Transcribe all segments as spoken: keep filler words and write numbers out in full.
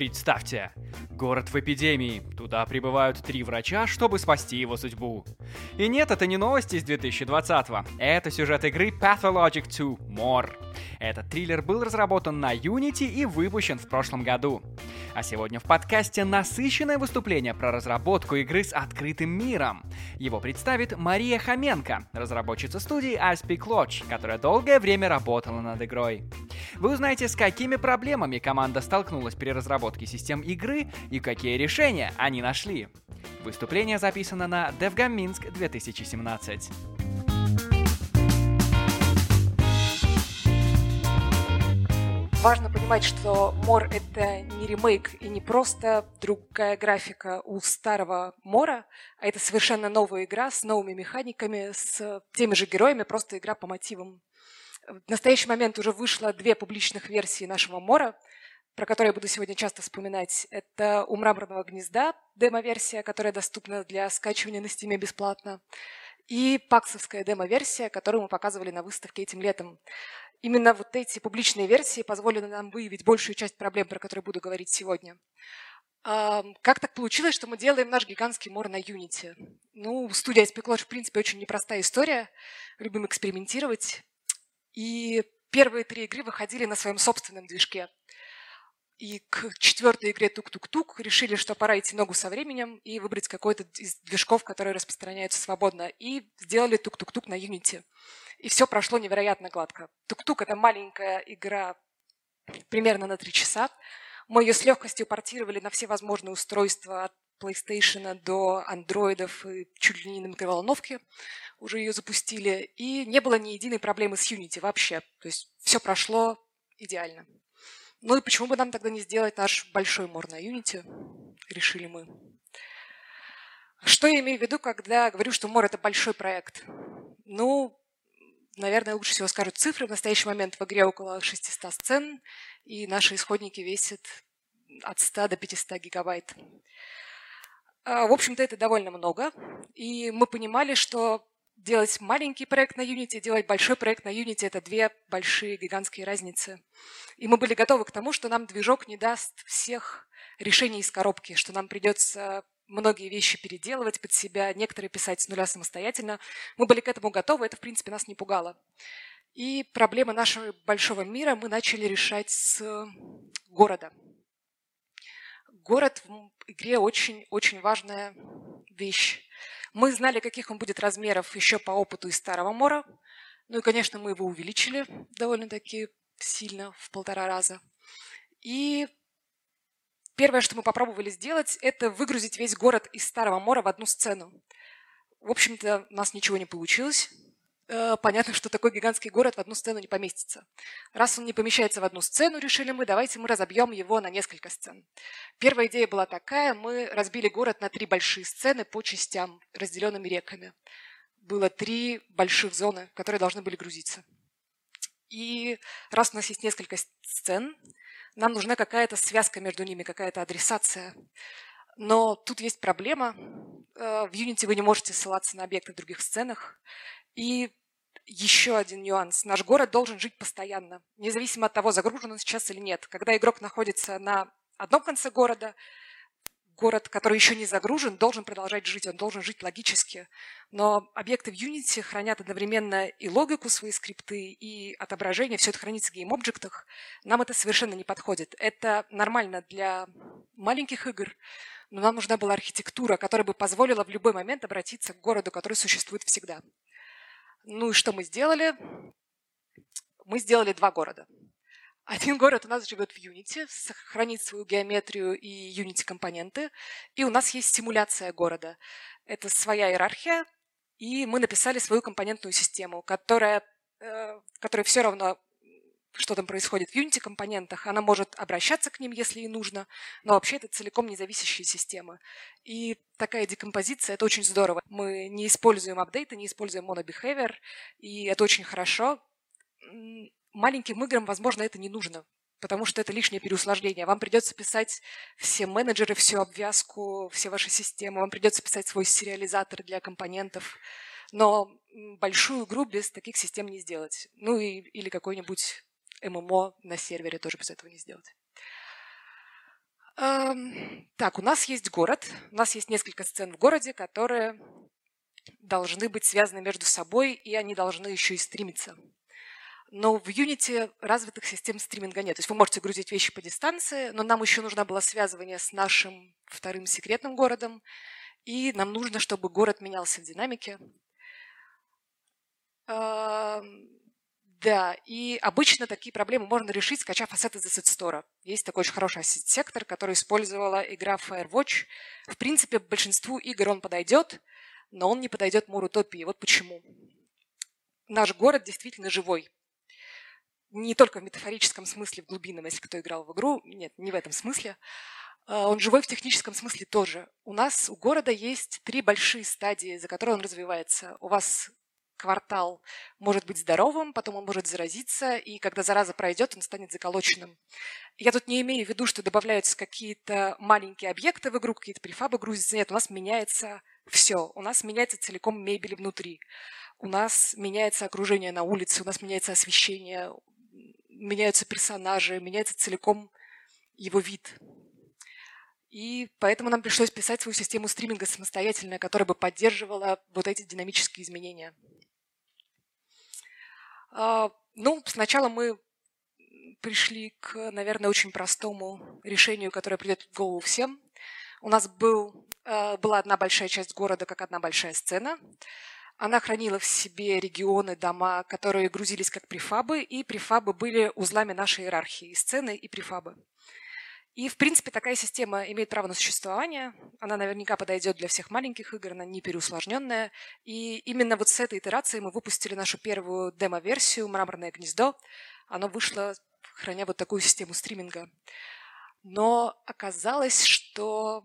Представьте, город в эпидемии. Туда прибывают три врача, чтобы спасти его судьбу. И нет, это не новости из две тысячи двадцатого. Это сюжет игры Pathologic два More. Этот триллер был разработан на Unity и выпущен в прошлом году. А сегодня в подкасте насыщенное выступление про разработку игры с открытым миром. Его представит Мария Хоменко, разработчица студии Aspic Lodge, которая долгое время работала над игрой. Вы узнаете, с какими проблемами команда столкнулась при разработке систем игры и какие решения они нашли. Выступление записано на DevGam Minsk две тысячи семнадцать. Важно понимать, что More — это не ремейк и не просто другая графика у старого More, а это совершенно новая игра с новыми механиками, с теми же героями, просто игра по мотивам. В настоящий момент уже вышло две публичных версии нашего More, про которые я буду сегодня часто вспоминать. Это «У мраморного гнезда» демо-версия, которая доступна для скачивания на Steam бесплатно, и паксовская демо-версия, которую мы показывали на выставке этим летом. Именно вот эти публичные версии позволили нам выявить большую часть проблем, про которые буду говорить сегодня. Как так получилось, что мы делаем наш гигантский More на Unity? Ну, студия Aspic Lodge, в принципе, очень непростая история. Любим экспериментировать. И первые три игры выходили на своем собственном движке. И к четвертой игре «Тук-тук-тук» решили, что пора идти ногу со временем и выбрать какой-то из движков, которые распространяются свободно. И сделали «Тук-тук-тук» на Unity. И все прошло невероятно гладко. «Тук-тук» — это маленькая игра примерно на три часа. Мы ее с легкостью портировали на все возможные устройства от PlayStation до андроидов и чуть ли не на микроволновке. Уже ее запустили. И не было ни единой проблемы с Unity вообще. То есть все прошло идеально. Ну и почему бы нам тогда не сделать наш большой More на Unity? Решили мы. Что я имею в виду, когда говорю, что More — это большой проект? Ну, наверное, лучше всего скажут цифры. В настоящий момент в игре около шестисот сцен, и наши исходники весят от ста до пятисот гигабайт. В общем-то, это довольно много. И мы понимали, что делать маленький проект на Unity, делать большой проект на Unity — это две большие гигантские разницы. И мы были готовы к тому, что нам движок не даст всех решений из коробки, что нам придется многие вещи переделывать под себя, некоторые писать с нуля самостоятельно. Мы были к этому готовы, это, в принципе, нас не пугало. И проблемы нашего большого мира мы начали решать с города. Город в игре очень-очень важная вещь. Мы знали, каких он будет размеров еще по опыту из старого Мора. Ну и, конечно, мы его увеличили довольно-таки сильно, в полтора раза. И первое, что мы попробовали сделать, это выгрузить весь город из старого Мора в одну сцену. В общем-то, у нас ничего не получилось. Понятно, что такой гигантский город в одну сцену не поместится. Раз он не помещается в одну сцену, решили мы, давайте мы разобьем его на несколько сцен. Первая идея была такая: мы разбили город на три большие сцены по частям, разделенными реками. Было три больших зоны, которые должны были грузиться. И раз у нас есть несколько сцен, нам нужна какая-то связка между ними, какая-то адресация. Но тут есть проблема. В Unity вы не можете ссылаться на объекты в других сценах. И еще один нюанс. Наш город должен жить постоянно, независимо от того, загружен он сейчас или нет. Когда игрок находится на одном конце города, город, который еще не загружен, должен продолжать жить, он должен жить логически. Но объекты в Unity хранят одновременно и логику, свои скрипты, и отображение, все это хранится в гейм-объектах. Нам это совершенно не подходит. Это нормально для маленьких игр, но нам нужна была архитектура, которая бы позволила в любой момент обратиться к городу, который существует всегда. Ну и что мы сделали? Мы сделали два города. Один город у нас живет в Unity, сохранит свою геометрию и Unity-компоненты, и у нас есть симуляция города. Это своя иерархия, и мы написали свою компонентную систему, которая, э, которая все равно, что там происходит в Unity-компонентах, она может обращаться к ним, если ей нужно, но вообще это целиком независящие системы. И такая декомпозиция — это очень здорово. Мы не используем апдейты, не используем monobehavior, и это очень хорошо. Маленьким играм, возможно, это не нужно, потому что это лишнее переусложнение. Вам придется писать все менеджеры, всю обвязку, все ваши системы, вам придется писать свой сериализатор для компонентов. Но большую игру без таких систем не сделать. Ну и, или какой-нибудь эм эм о на сервере тоже без этого не сделать. Эм, Так, у нас есть город, у нас есть несколько сцен в городе, которые должны быть связаны между собой, и они должны еще и стримиться. Но в Unity развитых систем стриминга нет. То есть вы можете грузить вещи по дистанции, но нам еще нужно было связывание с нашим вторым секретным городом, и нам нужно, чтобы город менялся в динамике. Эм, Да, и обычно такие проблемы можно решить, скачав ассет из Asset Store. Есть такой очень хороший ассет-сектор, который использовала игра Firewatch. В принципе, большинству игр он подойдет, но он не подойдет Морутопии. Вот почему. Наш город действительно живой. Не только в метафорическом смысле, в глубинном, если кто играл в игру. Нет, не в этом смысле. А, Он живой в техническом смысле тоже. У нас, у города есть три большие стадии, за которые он развивается. У вас квартал может быть здоровым, потом он может заразиться, и когда зараза пройдет, он станет заколоченным. Я тут не имею в виду, что добавляются какие-то маленькие объекты в игру, какие-то префабы грузятся. Нет, у нас меняется все. У нас меняется целиком мебель внутри. У нас меняется окружение на улице, у нас меняется освещение, меняются персонажи, меняется целиком его вид. И поэтому нам пришлось писать свою систему стриминга самостоятельно, которая бы поддерживала вот эти динамические изменения. Ну, сначала мы пришли к, наверное, очень простому решению, которое придет в голову всем. У нас был, была одна большая часть города, как одна большая сцена. Она хранила в себе регионы, дома, которые грузились как префабы, и префабы были узлами нашей иерархии, сцены и префабы. И, в принципе, такая система имеет право на существование. Она наверняка подойдет для всех маленьких игр, она не переусложненная. И именно вот с этой итерацией мы выпустили нашу первую демо-версию «Мраморное гнездо». Оно вышло, храня вот такую систему стриминга. Но оказалось, что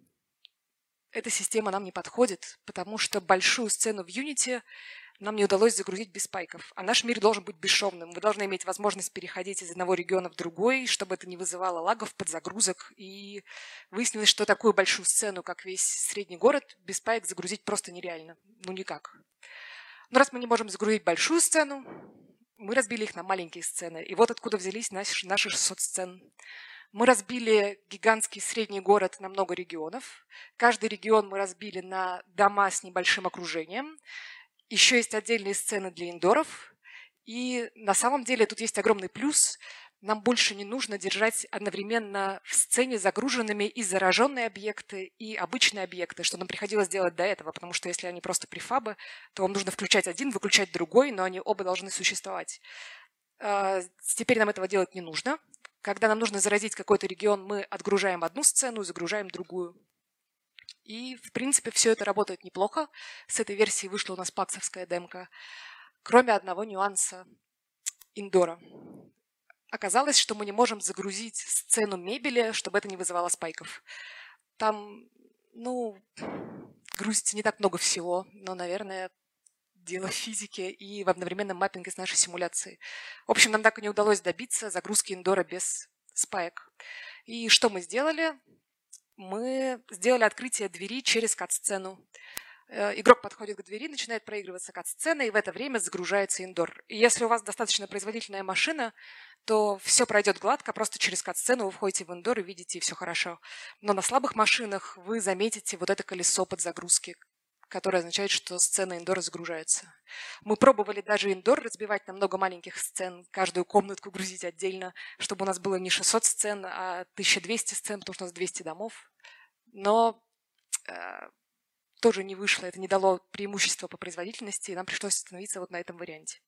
эта система нам не подходит, потому что большую сцену в Unity нам не удалось загрузить без спайков. А наш мир должен быть бесшовным. Вы должны иметь возможность переходить из одного региона в другой, чтобы это не вызывало лагов, подзагрузок. И выяснилось, что такую большую сцену, как весь средний город, без спайк загрузить просто нереально. Ну, никак. Но раз мы не можем загрузить большую сцену, мы разбили их на маленькие сцены. И вот откуда взялись наши, наши шестьсот сцен. Мы разбили гигантский средний город на много регионов. Каждый регион мы разбили на дома с небольшим окружением. Еще есть отдельные сцены для индоров. И на самом деле тут есть огромный плюс. Нам больше не нужно держать одновременно в сцене загруженными и зараженные объекты, и обычные объекты, что нам приходилось делать до этого, потому что если они просто префабы, то вам нужно включать один, выключать другой, но они оба должны существовать. Теперь нам этого делать не нужно. Когда нам нужно заразить какой-то регион, мы отгружаем одну сцену и загружаем другую. И, в принципе, все это работает неплохо. С этой версии вышла у нас паксовская демка. Кроме одного нюанса индора. Оказалось, что мы не можем загрузить сцену мебели, чтобы это не вызывало спайков. Там, ну, грузится не так много всего, но, наверное, дело физики и в одновременном маппинге с нашей симуляцией. В общем, нам так и не удалось добиться загрузки индора без спаек. И что мы сделали? Мы сделали открытие двери через кат-сцену. Игрок подходит к двери, начинает проигрываться кат-сцена, и в это время загружается индор. И если у вас достаточно производительная машина, то все пройдет гладко, просто через кат-сцену вы входите в индор и видите, и все хорошо. Но на слабых машинах вы заметите вот это колесо подзагрузки, которое означает, что сцена индора загружается. Мы пробовали даже индор разбивать на много маленьких сцен, каждую комнатку грузить отдельно, чтобы у нас было не шестьсот сцен, а тысяча двести сцен, потому что у нас двести домов. Но э, тоже не вышло, это не дало преимущества по производительности, и нам пришлось остановиться вот на этом варианте.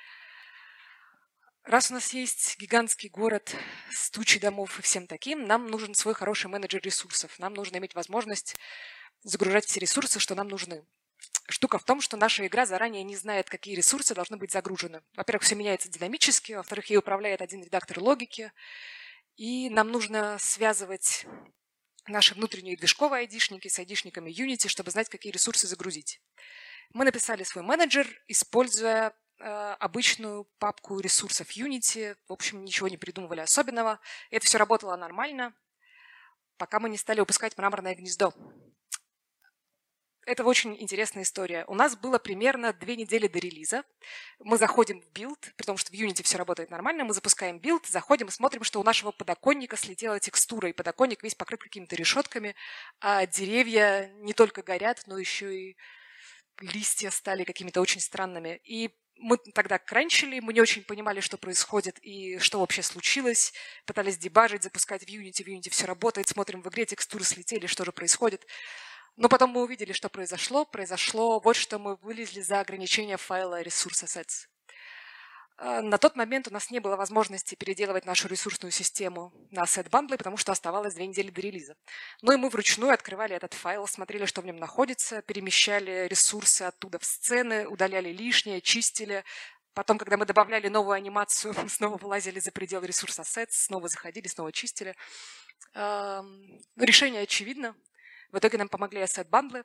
Раз у нас есть гигантский город с тучей домов и всем таким, нам нужен свой хороший менеджер ресурсов. Нам нужно иметь возможность загружать все ресурсы, что нам нужны. Штука в том, что наша игра заранее не знает, какие ресурсы должны быть загружены. Во-первых, все меняется динамически, во-вторых, ей управляет один редактор логики, и нам нужно связывать наши внутренние движковые айдишники с айдишниками Unity, чтобы знать, какие ресурсы загрузить. Мы написали свой менеджер, используя э, обычную папку ресурсов Unity. В общем, ничего не придумывали особенного. Это все работало нормально, пока мы не стали выпускать мраморное гнездо. это очень интересная история. У нас было примерно две недели до релиза. Мы заходим в билд, потому что в Unity все работает нормально, мы запускаем билд, заходим и смотрим, что у нашего подоконника слетела текстура, и подоконник весь покрыт какими-то решетками, а деревья не только горят, но еще и листья стали какими-то очень странными. И мы тогда кранчили, мы не очень понимали, что происходит и что вообще случилось. Пытались дебажить, запускать в Unity, в Unity все работает, смотрим в игре, текстуры слетели, что же происходит. Но потом мы увидели, что произошло. Произошло вот что: мы вылезли за ограничение файла resource assets. На тот момент у нас не было возможности переделывать нашу ресурсную систему на asset-бандлы, потому что оставалось две недели до релиза. Ну и мы вручную открывали этот файл, смотрели, что в нем находится, перемещали ресурсы оттуда в сцены, удаляли лишнее, чистили. Потом, когда мы добавляли новую анимацию, снова вылазили за пределы ресурс assets, снова заходили, снова чистили. Решение очевидно. В итоге нам помогли asset-бандлы.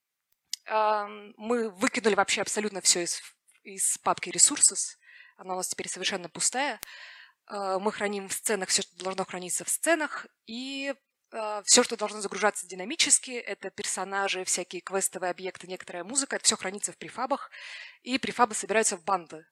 Мы выкинули вообще абсолютно все из, из папки resources. Она у нас теперь совершенно пустая. Мы храним в сценах все, что должно храниться в сценах. И все, что должно загружаться динамически, это персонажи, всякие квестовые объекты, некоторая музыка. Это все хранится в префабах. И префабы собираются в бандлы.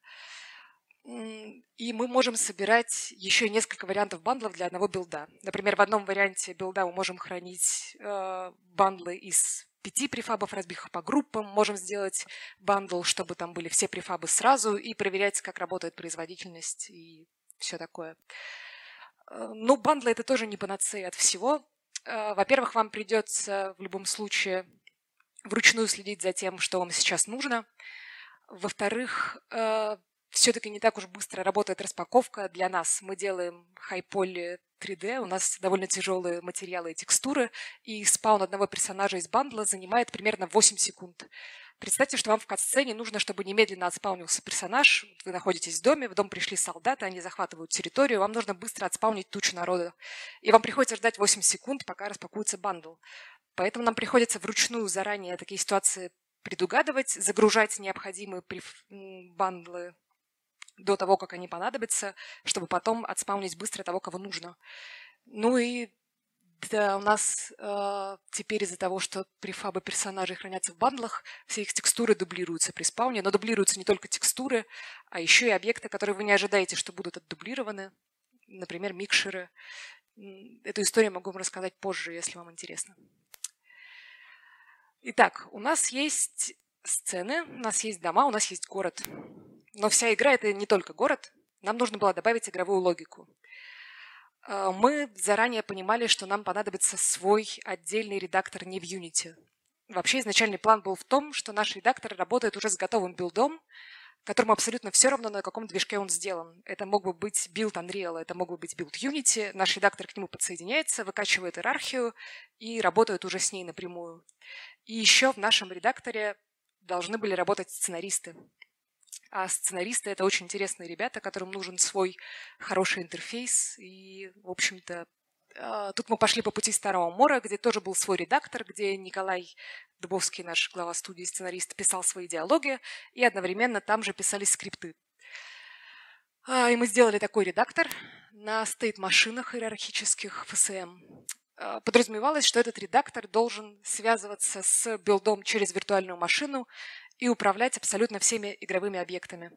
И мы можем собирать еще несколько вариантов бандлов для одного билда. Например, в одном варианте билда мы можем хранить э, бандлы из пяти префабов, разбив их по группам. Можем сделать бандл, чтобы там были все префабы сразу, и проверять, как работает производительность и все такое. Но бандлы — это тоже не панацея от всего. Во-первых, вам придется в любом случае вручную следить за тем, что вам сейчас нужно. Во-вторых, все-таки не так уж быстро работает распаковка для нас. Мы делаем high-poly три дэ, у нас довольно тяжелые материалы и текстуры, и спаун одного персонажа из бандла занимает примерно восемь секунд. Представьте, что вам в кат-сцене нужно, чтобы немедленно отспаунился персонаж. Вы находитесь в доме, в дом пришли солдаты, они захватывают территорию, вам нужно быстро отспаунить тучу народа. И вам приходится ждать восемь секунд, пока распакуется бандл. Поэтому нам приходится вручную заранее такие ситуации предугадывать, загружать необходимые бандлы до того, как они понадобятся, чтобы потом отспаунить быстро того, кого нужно. Ну и да, у нас э, теперь из-за того, что префабы персонажей хранятся в бандлах, все их текстуры дублируются при спауне, но дублируются не только текстуры, а еще и объекты, которые вы не ожидаете, что будут отдублированы, например, микшеры. Эту историю могу вам рассказать позже, если вам интересно. Итак, у нас есть сцены, у нас есть дома, у нас есть город. Но вся игра — это не только город. Нам нужно было добавить игровую логику. Мы заранее понимали, что нам понадобится свой отдельный редактор не в Unity. Вообще изначальный план был в том, что наш редактор работает уже с готовым билдом, которому абсолютно все равно, на каком движке он сделан. Это мог бы быть билд Unreal, это мог бы быть билд Unity. Наш редактор к нему подсоединяется, выкачивает иерархию и работает уже с ней напрямую. И еще в нашем редакторе должны были работать сценаристы. А сценаристы — это очень интересные ребята, которым нужен свой хороший интерфейс. И, в общем-то, тут мы пошли по пути Старого Мора, где тоже был свой редактор, где Николай Дубовский, наш глава студии, сценарист, писал свои диалоги, и одновременно там же писались скрипты. И мы сделали такой редактор на стейт-машинах иерархических эф эс эм. Подразумевалось, что этот редактор должен связываться с билдом через виртуальную машину и управлять абсолютно всеми игровыми объектами.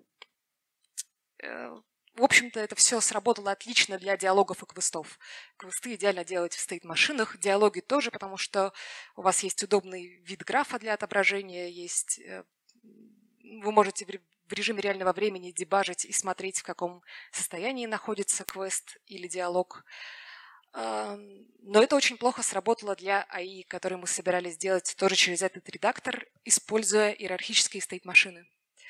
В общем-то, это все сработало отлично для диалогов и квестов. Квесты идеально делать в стейт-машинах, диалоги тоже, потому что у вас есть удобный вид графа для отображения, есть... вы можете в режиме реального времени дебажить и смотреть, в каком состоянии находится квест или диалог. Но это очень плохо сработало для эй ай, который мы собирались сделать тоже через этот редактор, используя иерархические стейт-машины.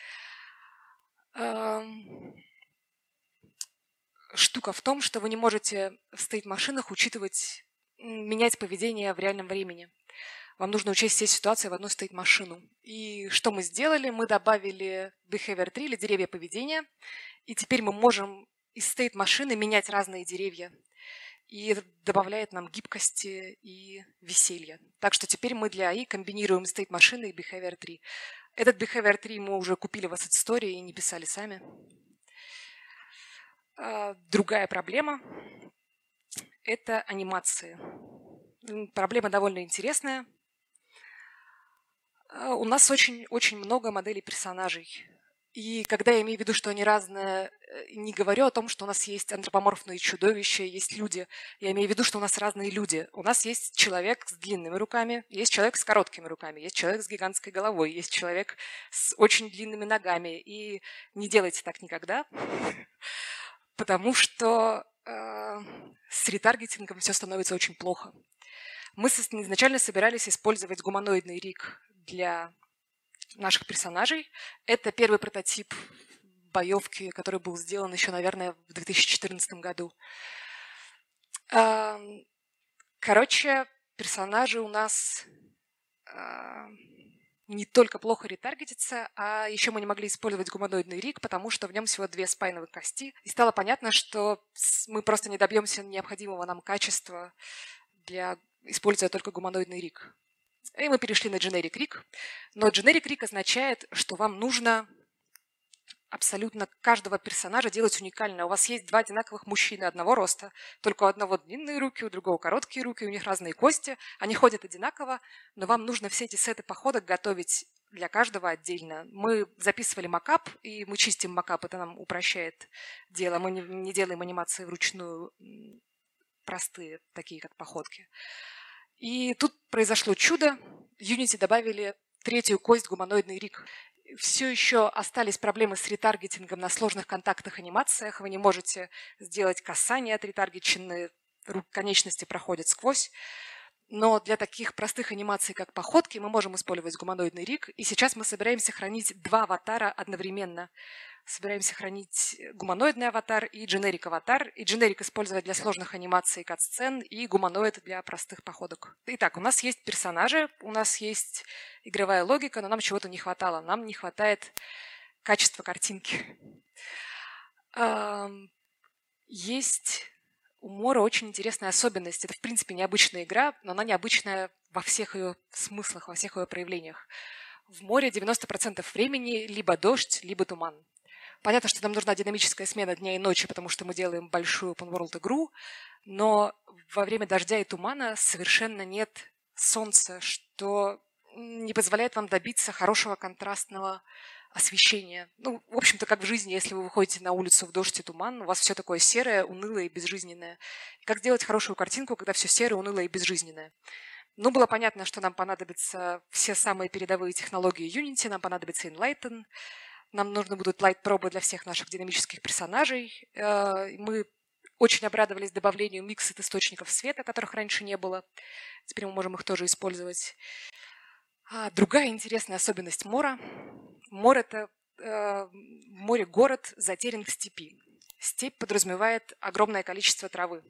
Штука в том, что вы не можете в стейт-машинах учитывать, менять поведение в реальном времени. Вам нужно учесть все ситуации в одну стейт-машину. И что мы сделали? Мы добавили behavior tree, или деревья поведения, и теперь мы можем из стейт-машины менять разные деревья. И это добавляет нам гибкости и веселья. Так что теперь мы для эй ай комбинируем стейт-машины и behavior tree. Этот behavior tree мы уже купили в Asset Store и не писали сами. Другая проблема – это анимации. Проблема довольно интересная. А, У нас очень-очень много моделей персонажей. И когда я имею в виду, что они разные, э, не говорю о том, что у нас есть антропоморфные чудовища, есть люди. Я имею в виду, что у нас разные люди. У нас есть человек с длинными руками, есть человек с короткими руками, есть человек с гигантской головой, есть человек с очень длинными ногами. И не делайте так никогда, потому что э, с ретаргетингом все становится очень плохо. Мы со- изначально собирались использовать гуманоидный риг для наших персонажей. Это первый прототип боевки, который был сделан еще, наверное, в две тысячи четырнадцатом году. Ам, Короче, персонажи у нас а, не только плохо ретаргетятся, а еще мы не могли использовать гуманоидный риг, потому что в нем всего две спайновые кости. И стало понятно, что с- мы просто не добьемся необходимого нам качества, для, используя только гуманоидный риг. И мы перешли на generic rig. Но generic rig означает, что вам нужно абсолютно каждого персонажа делать уникально. У вас есть два одинаковых мужчины одного роста, только у одного длинные руки, у другого короткие руки, у них разные кости. Они ходят одинаково, но вам нужно все эти сеты походок готовить для каждого отдельно. Мы записывали макап, и мы чистим макап, это нам упрощает дело. Мы не, не делаем анимации вручную м, простые, такие как походки. И тут произошло чудо. Unity добавили третью кость гуманоидный риг. Все еще остались проблемы с ретаргетингом на сложных контактах анимациях. Вы не можете сделать касание от ретаргетчины, рук конечности проходят сквозь. Но для таких простых анимаций, как походки, мы можем использовать гуманоидный риг. И сейчас мы собираемся хранить два аватара одновременно. Собираемся хранить гуманоидный аватар и дженерик аватар. И дженерик использовать для сложных анимаций кат-сцен, и гуманоид для простых походок. Итак, у нас есть персонажи, у нас есть игровая логика, но нам чего-то не хватало. Нам не хватает качества картинки. Есть у Мора очень интересная особенность. Это, в принципе, необычная игра, но она необычная во всех ее смыслах, во всех ее проявлениях. В Море девяносто процентов времени либо дождь, либо туман. Понятно, что нам нужна динамическая смена дня и ночи, потому что мы делаем большую open-world игру, но во время дождя и тумана совершенно нет солнца, что не позволяет вам добиться хорошего контрастного освещения. Ну, в общем-то, как в жизни, если вы выходите на улицу в дождь и туман, у вас все такое серое, унылое и безжизненное. И как сделать хорошую картинку, когда все серое, унылое и безжизненное? Ну, было понятно, что нам понадобятся все самые передовые технологии Unity, нам понадобится Enlighten, нам нужны будут лайт-пробы для всех наших динамических персонажей. Мы очень обрадовались добавлению миксед источников света, которых раньше не было. Теперь мы можем их тоже использовать. А другая интересная особенность Мора. Мор – это э, море город затерян в степи. Степь подразумевает огромное количество травы.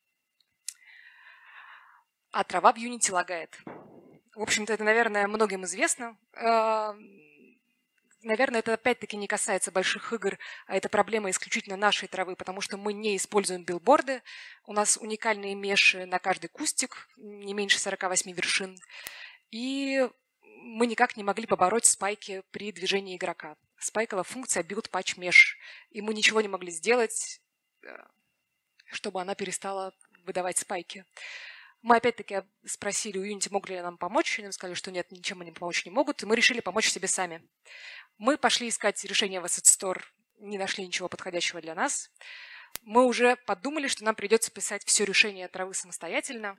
А трава в Unity лагает. В общем-то, это, наверное, многим известно. Наверное, это опять-таки не касается больших игр, а это проблема исключительно нашей травы, потому что мы не используем билборды. У нас уникальные меши на каждый кустик, не меньше сорока восьми вершин. И мы никак не могли побороть спайки при движении игрока. Спайковая функция build patch mesh. И мы ничего не могли сделать, чтобы она перестала выдавать спайки. Мы опять-таки спросили у Unity, могли ли нам помочь. Они нам сказали, что нет, ничем они помочь не могут. И мы решили помочь себе сами. Мы пошли искать решение в Asset Store, не нашли ничего подходящего для нас. Мы уже подумали, что нам придется писать все решение травы самостоятельно.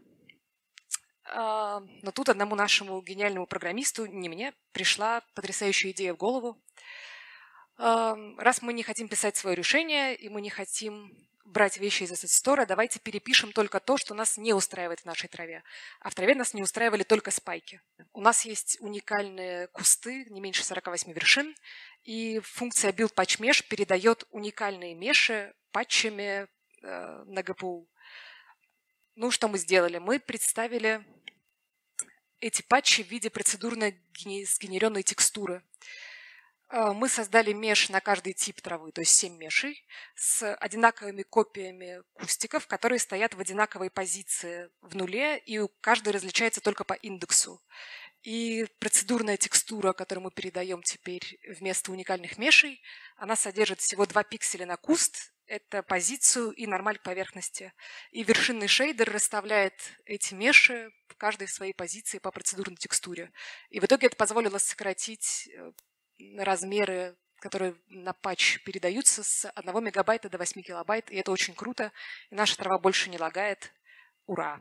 Но тут одному нашему гениальному программисту, не мне, пришла потрясающая идея в голову. Раз мы не хотим писать свое решение, и мы не хотим брать вещи из Asset Store, давайте перепишем только то, что нас не устраивает в нашей траве. А в траве нас не устраивали только спайки. У нас есть уникальные кусты, не меньше сорока восьми вершин, и функция build patch mesh передает уникальные меши патчами э, на джи пи ю. Ну, что мы сделали? Мы представили эти патчи в виде процедурно сгенеренной текстуры. Мы создали меш на каждый тип травы, то есть семь мешей, с одинаковыми копиями кустиков, которые стоят в одинаковой позиции в нуле, и каждый различается только по индексу. И процедурная текстура, которую мы передаем теперь вместо уникальных мешей, она содержит всего два пикселя на куст это позицию и нормаль к поверхности. И вершинный шейдер расставляет эти меши в каждой своей позиции по процедурной текстуре. И в итоге это позволило сократить размеры, которые на патч передаются, с одного мегабайта до восьми килобайт. И это очень круто. И наша трава больше не лагает. Ура!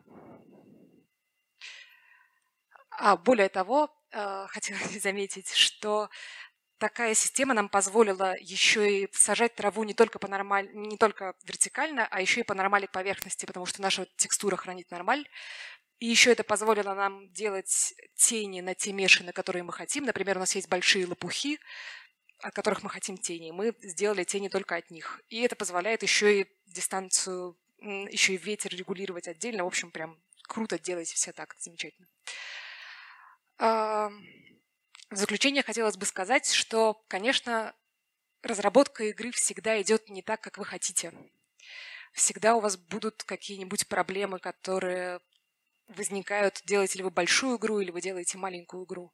А более того, хотела заметить, что такая система нам позволила еще и сажать траву не только, по нормаль... не только вертикально, а еще и по нормали к поверхности, потому что наша текстура хранит нормаль. И еще это позволило нам делать тени на те меши, на которые мы хотим. Например, у нас есть большие лопухи, от которых мы хотим тени. Мы сделали тени только от них. И это позволяет еще и дистанцию, еще и ветер регулировать отдельно. В общем, прям круто, делайте все так, замечательно. В заключение хотелось бы сказать, что, конечно, разработка игры всегда идет не так, как вы хотите. Всегда у вас будут какие-нибудь проблемы, которые возникают, делаете ли вы большую игру или вы делаете маленькую игру.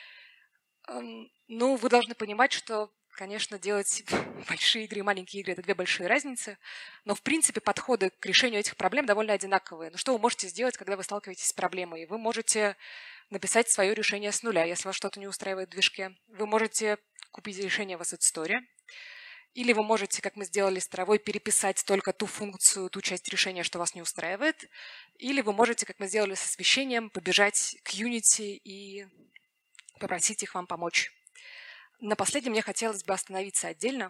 Ну, вы должны понимать, что, конечно, делать большие игры и маленькие игры – это две большие разницы, но, в принципе, подходы к решению этих проблем довольно одинаковые. Ну, что вы можете сделать, когда вы сталкиваетесь с проблемой? Вы можете написать свое решение с нуля, если вас что-то не устраивает в движке. Вы можете купить решение в Asset Store, или вы можете, как мы сделали с травой, переписать только ту функцию, ту часть решения, что вас не устраивает, или вы можете, как мы сделали с освещением, побежать к Unity и попросить их вам помочь. На последнем мне хотелось бы остановиться отдельно.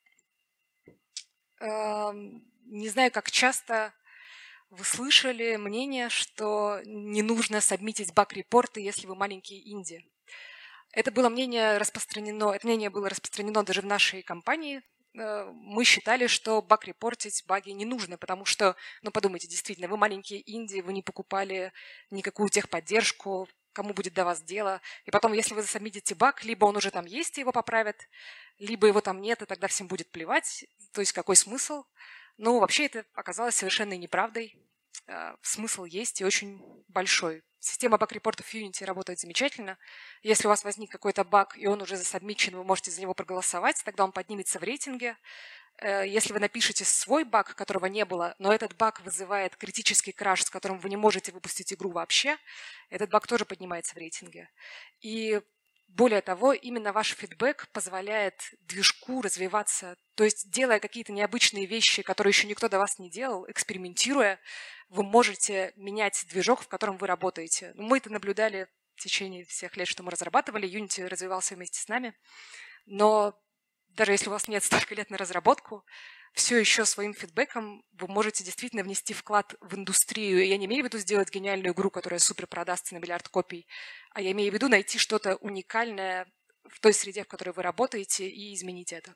Не знаю, как часто вы слышали мнение, что не нужно сабмитить баг-репорты, если вы маленькие инди. Это было мнение распространено, это мнение было распространено даже в нашей компании. Мы считали, что баг-репортить баги не нужно, потому что, ну подумайте, действительно, вы маленькие инди, вы не покупали никакую техподдержку, кому будет до вас дело. И потом, если вы засабмитите баг, либо он уже там есть, и его поправят, либо его там нет, и тогда всем будет плевать. То есть какой смысл? Ну, вообще это оказалось совершенной неправдой. Смысл есть и очень большой. Система баг-репортов Unity работает замечательно. Если у вас возник какой-то баг, и он уже засабмичен, вы можете за него проголосовать, тогда он поднимется в рейтинге. Если вы напишете свой баг, которого не было, но этот баг вызывает критический краш, с которым вы не можете выпустить игру вообще, этот баг тоже поднимается в рейтинге. И более того, именно ваш фидбэк позволяет движку развиваться. То есть, делая какие-то необычные вещи, которые еще никто до вас не делал, экспериментируя, вы можете менять движок, в котором вы работаете. Мы это наблюдали в течение всех лет, что мы разрабатывали. Unity развивался вместе с нами. Но даже если у вас нет столько лет на разработку, все еще своим фидбэком вы можете действительно внести вклад в индустрию. И я не имею в виду сделать гениальную игру, которая супер продастся на миллиард копий, а я имею в виду найти что-то уникальное в той среде, в которой вы работаете, и изменить это.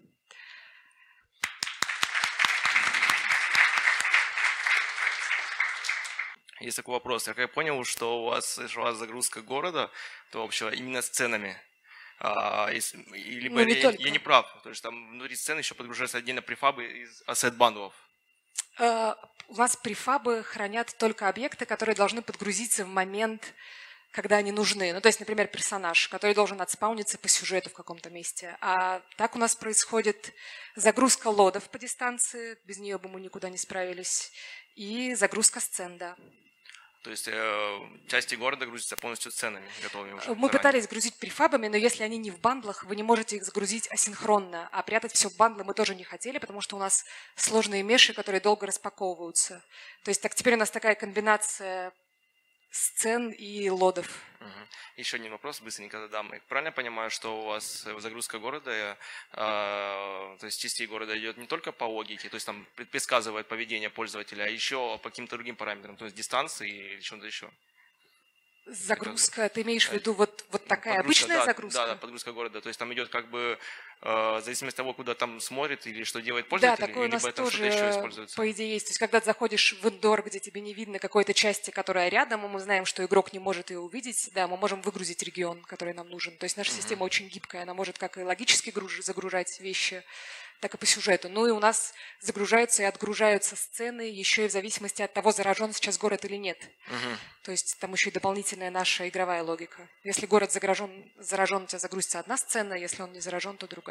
Есть такой вопрос. Как я понял, что у вас, если у вас загрузка города, то вообще именно сценами. А, и, либо ну, не я, я не прав, то есть там внутри сцены еще подгружаются отдельно префабы из ассет-бандлов. Uh, у нас префабы хранят только объекты, которые должны подгрузиться в момент, когда они нужны. Ну, то есть, например, персонаж, который должен отспауниться по сюжету в каком-то месте. А так у нас происходит загрузка лодов по дистанции, без нее бы мы никуда не справились, и загрузка сцен, да. То есть э, части города грузятся полностью сценами, готовыми уже. Мы заранее. пытались грузить префабами, но если они не в бандлах, вы не можете их загрузить асинхронно. А прятать все в бандлы мы тоже не хотели, потому что у нас сложные меши, которые долго распаковываются. То есть так теперь у нас такая комбинация сцен и лодов. Угу. Еще один вопрос, быстренько задам. Я правильно понимаю, что у вас загрузка города, э, то есть частей города идет не только по логике, то есть там предсказывает поведение пользователя, а еще по каким-то другим параметрам, то есть дистанции или чем-то еще? Загрузка, это, ты имеешь в виду вот, вот такая подгрузка, обычная да, загрузка? Да, да, подгрузка города. То есть там идет как бы э, в зависимости от того, куда там смотрит или что делает пользователь, да, такое либо у нас там что-то тоже, еще используется. По идее, есть. То есть когда ты заходишь в индор, где тебе не видно какой-то части, которая рядом, и мы знаем, что игрок не может ее увидеть, да, мы можем выгрузить регион, который нам нужен. То есть наша mm-hmm. система очень гибкая, она может как и логически загружать вещи, так и по сюжету. Ну и у нас загружаются и отгружаются сцены еще и в зависимости от того, заражен сейчас город или нет. Угу. То есть там еще и дополнительная наша игровая логика. Если город заражен, заражен, у тебя загрузится одна сцена, если он не заражен, то другая.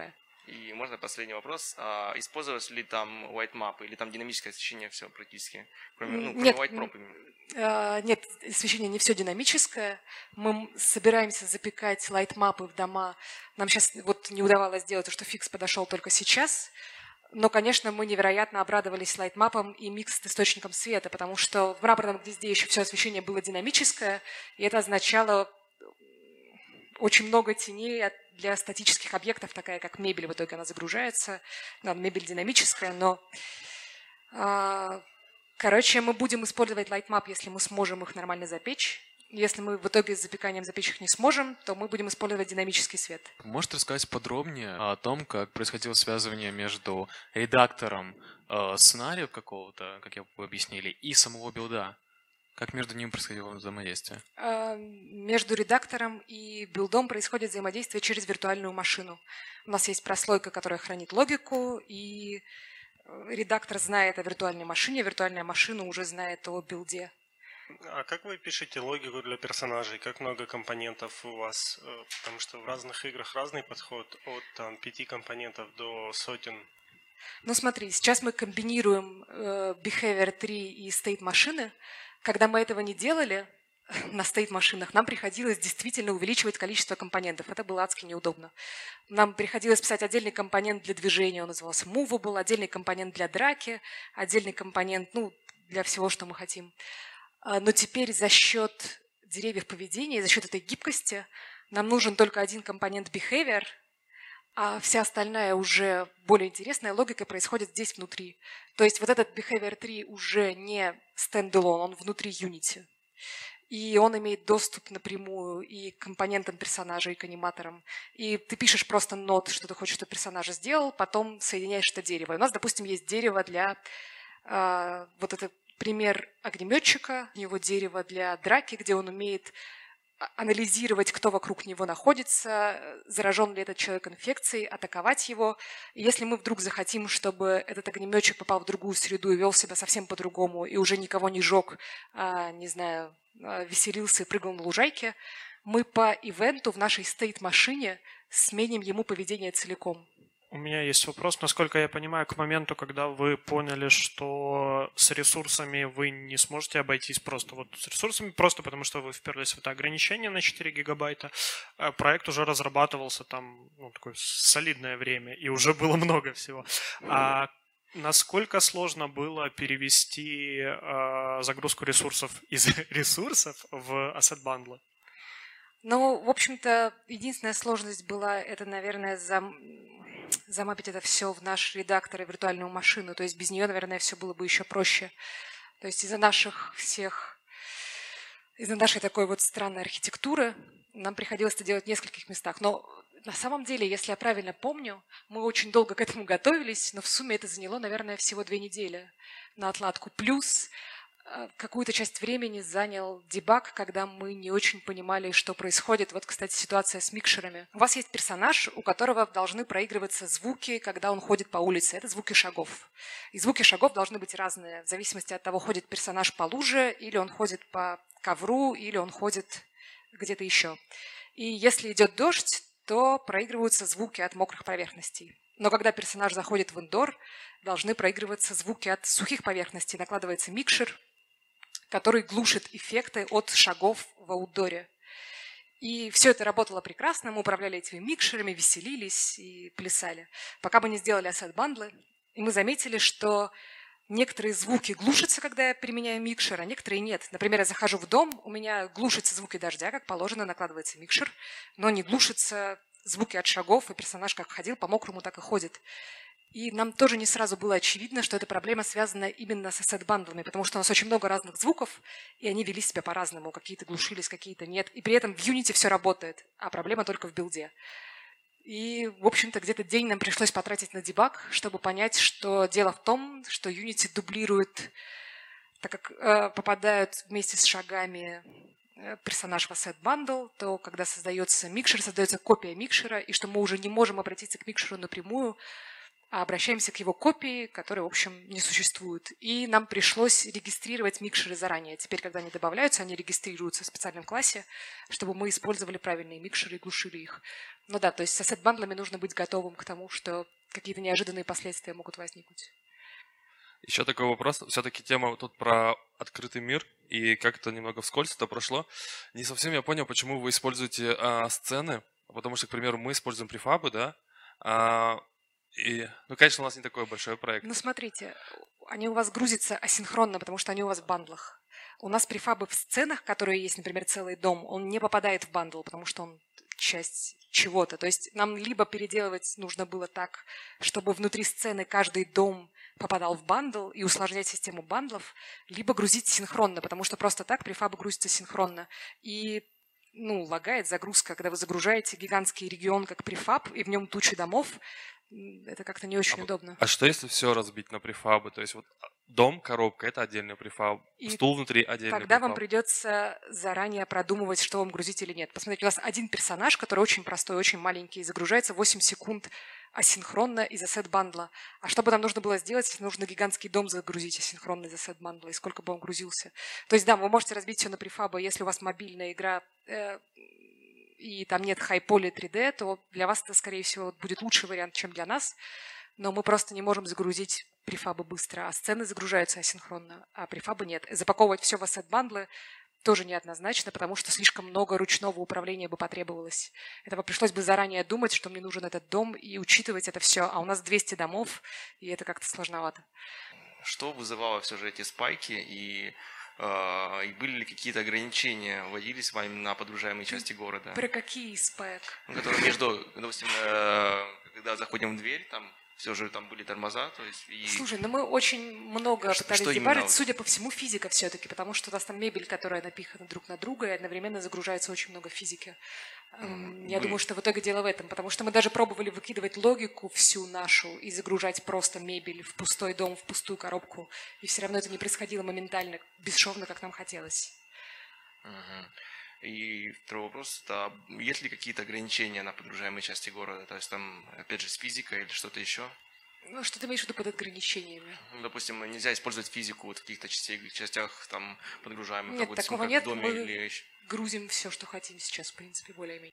И можно последний вопрос. А использовалось ли там white map или там динамическое освещение все практически? Кроме, ну, кроме Нет, white prop именно. э, нет, освещение не все динамическое. Мы м- собираемся запекать лайтмапы в дома. Нам сейчас вот не удавалось сделать, то, что фикс подошел только сейчас. Но, конечно, мы невероятно обрадовались лайтмапам и микс источником света, потому что в мраморном гнезде еще все освещение было динамическое, и это означало очень много теней от- для статических объектов, такая как мебель. В итоге она загружается. Да, мебель динамическая, но... а, Короче, мы будем использовать лайтмап, если мы сможем их нормально запечь. Если мы в итоге с запеканием запечь их не сможем, то мы будем использовать динамический свет. Можете рассказать подробнее о том, как происходило связывание между редактором э, сценария какого-то, как я вы объяснили, и самого билда? Как между ними происходило взаимодействие? А, Между редактором и билдом происходит взаимодействие через виртуальную машину. У нас есть прослойка, которая хранит логику, и э, редактор знает о виртуальной машине, виртуальная машина уже знает о билде. А как вы пишете логику для персонажей? Как много компонентов у вас? Э, Потому что в разных играх разный подход, от там, пяти компонентов до сотен. Ну смотри, сейчас мы комбинируем э, Behavior три и State машины. Когда мы этого не делали на State машинах, нам приходилось действительно увеличивать количество компонентов. Это было адски неудобно. Нам приходилось писать отдельный компонент для движения, он назывался Movable, отдельный компонент для драки, отдельный компонент, ну, для всего, что мы хотим. А, Но теперь за счет деревьев поведения, за счет этой гибкости нам нужен только один компонент behavior, а вся остальная уже более интересная логика происходит здесь внутри. То есть вот этот behavior три уже не standalone, он внутри Unity. И он имеет доступ напрямую и к компонентам персонажа, и к аниматорам. И ты пишешь просто нот, что ты хочешь, чтобы персонаж сделал, потом соединяешь это дерево. И у нас, допустим, есть дерево для... э, вот это пример огнеметчика, у него дерево для драки, где он умеет а- анализировать, кто вокруг него находится, э, заражен ли этот человек инфекцией, атаковать его. И если мы вдруг захотим, чтобы этот огнеметчик попал в другую среду и вел себя совсем по-другому, и уже никого не жег, а, не знаю, а, веселился и прыгал на лужайке, мы по ивенту в нашей стейт-машине сменим ему поведение целиком. У меня есть вопрос. Насколько я понимаю, к моменту, когда вы поняли, что с ресурсами вы не сможете обойтись просто вот с ресурсами, просто потому что вы вперлись в это ограничение на четыре гигабайта, э, проект уже разрабатывался там ну, такое солидное время, и уже было много всего. А насколько сложно было перевести э, загрузку ресурсов из ресурсов в ассет-бандлы? Ну, в общем-то, единственная сложность была, это, наверное, зам... замапить это все в наш редактор и виртуальную машину. То есть без нее, наверное, все было бы еще проще. То есть из-за наших всех, из-за нашей такой вот странной архитектуры нам приходилось это делать в нескольких местах. Но на самом деле, если я правильно помню, мы очень долго к этому готовились, но в сумме это заняло, наверное, всего две недели на отладку. Плюс э, какую-то часть времени занял дебаг, когда мы не очень понимали, что происходит. Вот, кстати, ситуация с микшерами. У вас есть персонаж, у которого должны проигрываться звуки, когда он ходит по улице. Это звуки шагов. И звуки шагов должны быть разные, в зависимости от того, ходит персонаж по луже, или он ходит по ковру, или он ходит где-то еще. И если идет дождь, то проигрываются звуки от мокрых поверхностей. Но когда персонаж заходит в индор, должны проигрываться звуки от сухих поверхностей. Накладывается микшер, который глушит эффекты от шагов в аутдоре. И все это работало прекрасно. Мы управляли этими микшерами, веселились и плясали. Пока мы не сделали ассет-бандлы, и мы заметили, что некоторые звуки глушатся, когда я применяю микшер, а некоторые нет. Например, я захожу в дом, у меня глушатся звуки дождя, как положено, накладывается микшер, но не глушатся звуки от шагов, и персонаж как ходил по мокрому, так и ходит. И нам тоже не сразу было очевидно, что эта проблема связана именно с ассет-бандлами, потому что у нас очень много разных звуков, и они вели себя по-разному. Какие-то глушились, какие-то нет. И при этом в Unity все работает, а проблема только в билде. И, в общем-то, где-то день нам пришлось потратить на дебаг, чтобы понять, что дело в том, что Unity дублирует, так как э, попадают вместе с шагами э, персонаж в asset bundle, то когда создается микшер, создается копия микшера, и что мы уже не можем обратиться к микшеру напрямую, а обращаемся к его копии, которая, в общем, не существует. И нам пришлось регистрировать микшеры заранее. Теперь, когда они добавляются, они регистрируются в специальном классе, чтобы мы использовали правильные микшеры и глушили их. Ну да, то есть с ассет-бандлами нужно быть готовым к тому, что какие-то неожиданные последствия могут возникнуть. Еще такой вопрос. Все-таки тема тут про открытый мир, и как-то немного вскользь это прошло. Не совсем я понял, почему вы используете а, сцены, потому что, к примеру, мы используем префабы, да, а, и, ну, конечно, у нас не такой большой проект. Ну, смотрите, они у вас грузятся асинхронно, потому что они у вас в бандлах. У нас префабы в сценах, которые есть, например, целый дом, он не попадает в бандл, потому что он часть чего-то. То есть нам либо переделывать нужно было так, чтобы внутри сцены каждый дом попадал в бандл и усложнять систему бандлов, либо грузить синхронно, потому что просто так префабы грузятся синхронно. И ну, лагает загрузка, когда вы загружаете гигантский регион как префаб, и в нем тучи домов, это как-то не очень а, удобно. А что если все разбить на префабы? То есть вот дом, коробка — это отдельный префаб, и стул внутри — отдельный тогда префаб. Вам придется заранее продумывать, что вам грузить или нет. Посмотрите, у нас один персонаж, который очень простой, очень маленький, загружается восемь секунд асинхронно из ассет-бандла. А что бы нам нужно было сделать, если нужно гигантский дом загрузить асинхронно из ассет-бандла, и сколько бы он грузился? То есть да, вы можете разбить все на префабы, если у вас мобильная игра э, и там нет хай-поли три дэ, то для вас это, скорее всего, будет лучший вариант, чем для нас. Но мы просто не можем загрузить префабы быстро, а сцены загружаются асинхронно, а префабы нет. Запаковывать все в ассет-бандлы тоже неоднозначно, потому что слишком много ручного управления бы потребовалось. Этого пришлось бы заранее думать, что мне нужен этот дом, и учитывать это все. А у нас двести домов, и это как-то сложновато. Что вызывало все же эти спайки, и, э, и были ли какие-то ограничения, вводились вами на подгружаемой части города? Про какие спайк? Которые между, допустим, э, когда заходим в дверь, там все же там были тормоза, то есть... И... Слушай, ну мы очень много что, пытались что дебажить, именно? Судя по всему, физика все-таки, потому что у нас там мебель, которая напихана друг на друга, и одновременно загружается очень много физики. Mm-hmm. Я Вы... думаю, что в итоге дело в этом, потому что мы даже пробовали выкидывать логику всю нашу и загружать просто мебель в пустой дом, в пустую коробку, и все равно это не происходило моментально, бесшовно, как нам хотелось. Mm-hmm. И второй вопрос, это есть ли какие-то ограничения на подгружаемой части города? То есть там, опять же, с физикой или что-то еще? Ну, что ты имеешь в виду под ограничениями? Ну, допустим, нельзя использовать физику вот в каких-то частях, частях там подгружаемых. Нет, такого нет, в доме мы или... грузим все, что хотим сейчас, в принципе, более-менее.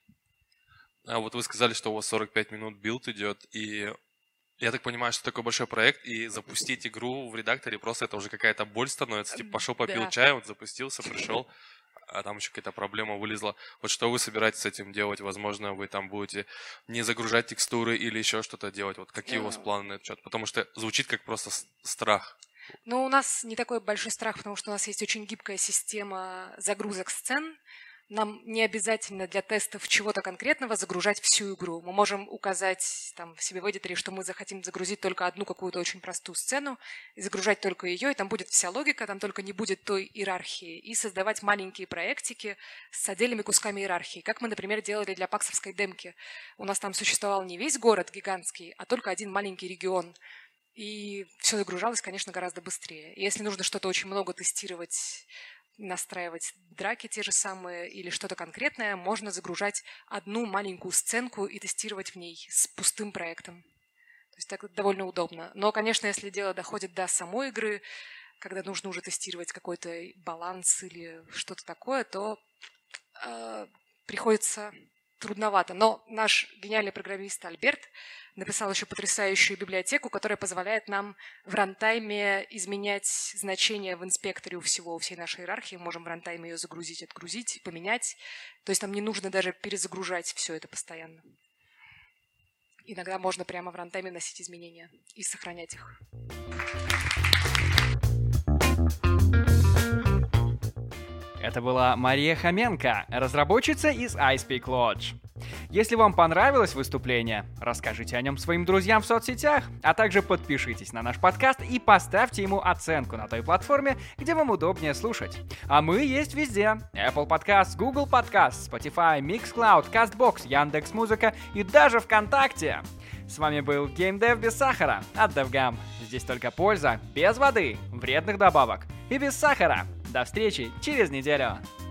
А вот вы сказали, что у вас сорок пять минут билд идет, и я так понимаю, что такой большой проект, и запустить игру в редакторе просто это уже какая-то боль становится. Типа пошел, попил Да. чай, вот запустился, пришел, а там еще какая-то проблема вылезла. Вот что вы собираетесь с этим делать? Возможно, вы там будете не загружать текстуры или еще что-то делать. Вот какие у вас планы на этот счет? Потому что звучит как просто с- страх. Но у нас не такой большой страх, потому что у нас есть очень гибкая система загрузок сцен. Нам не обязательно для тестов чего-то конкретного загружать всю игру. Мы можем указать там, в себе в эдиторе, что мы захотим загрузить только одну какую-то очень простую сцену, и загружать только ее, и там будет вся логика, там только не будет той иерархии, и создавать маленькие проектики с отдельными кусками иерархии, как мы, например, делали для паксовской демки. У нас там существовал не весь город гигантский, а только один маленький регион. И все загружалось, конечно, гораздо быстрее. И если нужно что-то очень много тестировать, настраивать драки те же самые или что-то конкретное, можно загружать одну маленькую сценку и тестировать в ней с пустым проектом. То есть так довольно удобно. Но, конечно, если дело доходит до самой игры, когда нужно уже тестировать какой-то баланс или что-то такое, то э, приходится трудновато. Но наш гениальный программист Альберт написал еще потрясающую библиотеку, которая позволяет нам в рантайме изменять значения в инспекторе у всего, у всей нашей иерархии. Мы можем в рантайме ее загрузить, отгрузить, поменять. То есть нам не нужно даже перезагружать все это постоянно. Иногда можно прямо в рантайме вносить изменения и сохранять их. Это была Мария Хоменко, разработчица из iSpeak Lodge. Если вам понравилось выступление, расскажите о нем своим друзьям в соцсетях, а также подпишитесь на наш подкаст и поставьте ему оценку на той платформе, где вам удобнее слушать. А мы есть везде: Apple Podcasts, Google Podcasts, Spotify, Mixcloud, CastBox, Яндекс.Музыка и даже ВКонтакте. С вами был GameDev без сахара от DevGam. Здесь только польза, без воды, вредных добавок и без сахара. До встречи через неделю.